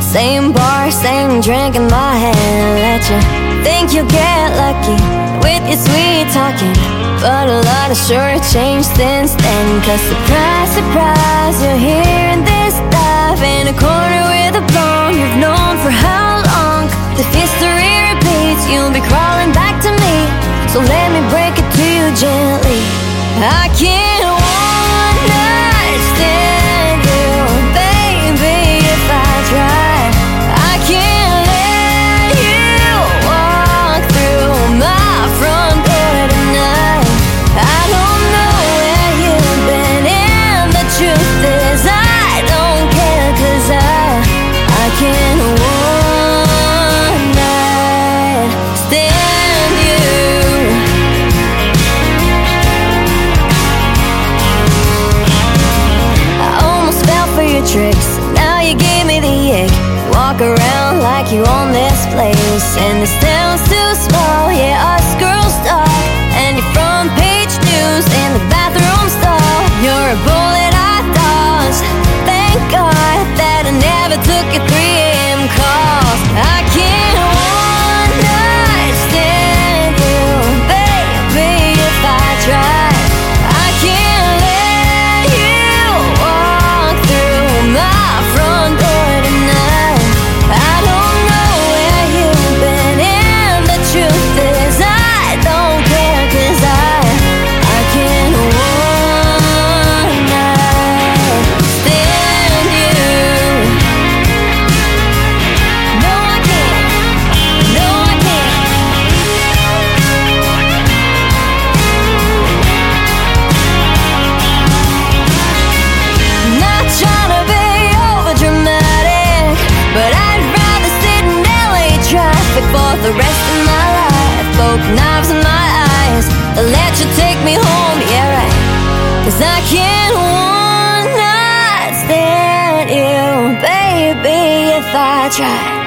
Same bar, same drink in my hand. Let you think you'll get lucky with your sweet talking, but a lot has sure changed since then. Cause surprise, surprise, you're here in this life, in a corner with a blonde you've known for how long. If history repeats, you'll be crawling back to me, so let me break it to you gently. I can't one night stand you, baby, if I tried. I can't let you walk through my front door tonight. I don't know where you've been, and the truth is I don't care. Cause I can't one night stand you. I almost fell for your tricks, now you gave me the ick. Walk around like you own this place, and this town's too small, yeah, us girls talk. And your front page news in the bathroom stall. You're a bullet I dodged, thank God that I never took your 3 AM calls. I can't one night stand you, baby, if I tried. I can't let you walk through my front door tonight. I don't know where you've been, and the truth is I don't care. Cause I can't one night stand you. No, I can't. No, I can't. Not trying to be over dramatic, but I'd rather sit in LA traffic for the rest of my life. Poke knives in my eyes, let you take me home, yeah right. Cause I can't one night stand you, baby, if I try.